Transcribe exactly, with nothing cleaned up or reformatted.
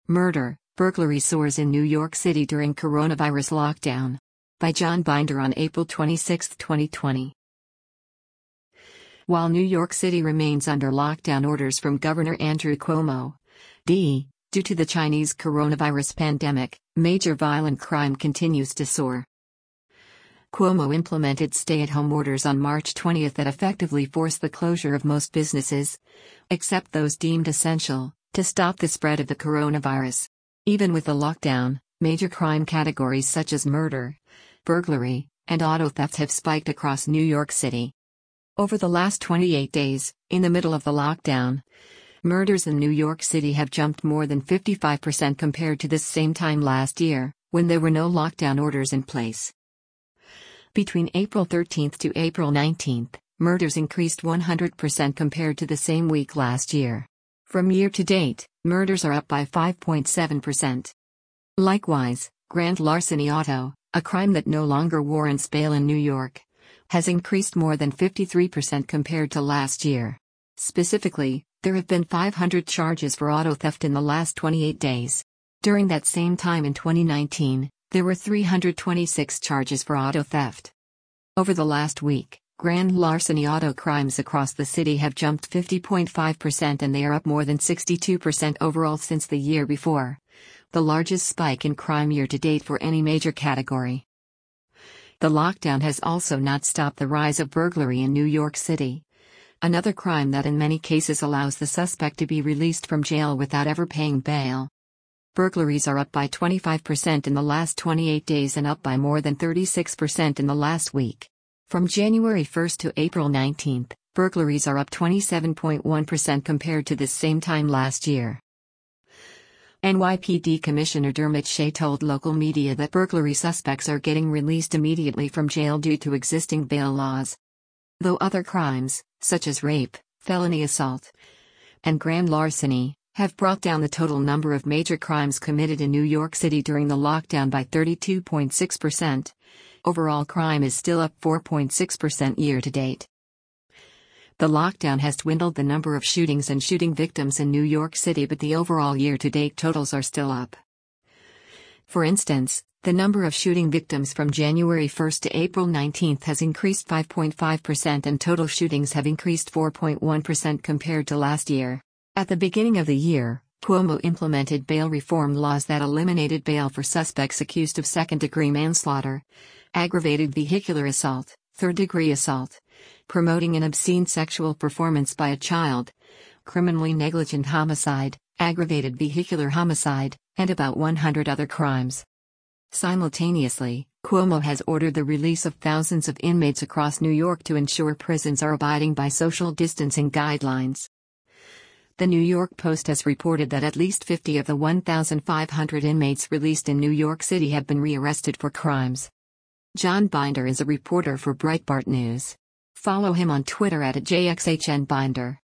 Murder, burglary soars in New York City during coronavirus lockdown. By John Binder on April twenty-sixth, twenty twenty. While New York City remains under lockdown orders from Governor Andrew Cuomo, D. due to the Chinese coronavirus pandemic, major violent crime continues to soar. Cuomo implemented stay-at-home orders on March twentieth that effectively forced the closure of most businesses, except those deemed essential, to stop the spread of the coronavirus. Even with the lockdown, major crime categories such as murder, burglary, and auto theft have spiked across New York City. Over the last twenty-eight days, in the middle of the lockdown, murders in New York City have jumped more than fifty-five percent compared to this same time last year, when there were no lockdown orders in place. Between April thirteenth to April nineteenth, murders increased one hundred percent compared to the same week last year. From year to date, murders are up by five point seven percent. Likewise, grand larceny auto, a crime that no longer warrants bail in New York, has increased more than fifty-three percent compared to last year. Specifically, there have been five hundred charges for auto theft in the last twenty-eight days. During that same time in twenty nineteen, there were three hundred twenty-six charges for auto theft. Over the last week, grand larceny auto crimes across the city have jumped fifty point five percent and they are up more than sixty-two percent overall since the year before, the largest spike in crime year to date for any major category. The lockdown has also not stopped the rise of burglary in New York City, another crime that in many cases allows the suspect to be released from jail without ever paying bail. Burglaries are up by twenty-five percent in the last twenty-eight days and up by more than thirty-six percent in the last week. From January first to April nineteenth, burglaries are up twenty-seven point one percent compared to this same time last year. N Y P D Commissioner Dermot Shea told local media that burglary suspects are getting released immediately from jail due to existing bail laws. Though other crimes, such as rape, felony assault, and grand larceny, have brought down the total number of major crimes committed in New York City during the lockdown by thirty-two point six percent, overall crime is still up four point six percent year to date. The lockdown has dwindled the number of shootings and shooting victims in New York City, but the overall year-to-date totals are still up. For instance, the number of shooting victims from January first to April nineteenth has increased five point five percent and total shootings have increased four point one percent compared to last year. At the beginning of the year, Cuomo implemented bail reform laws that eliminated bail for suspects accused of second-degree manslaughter, aggravated vehicular assault, third-degree assault, promoting an obscene sexual performance by a child, criminally negligent homicide, aggravated vehicular homicide, and about one hundred other crimes. Simultaneously, Cuomo has ordered the release of thousands of inmates across New York to ensure prisons are abiding by social distancing guidelines. The New York Post has reported that at least fifty of the one thousand five hundred inmates released in New York City have been rearrested for crimes. John Binder is a reporter for Breitbart News. Follow him on Twitter at J X H N Binder.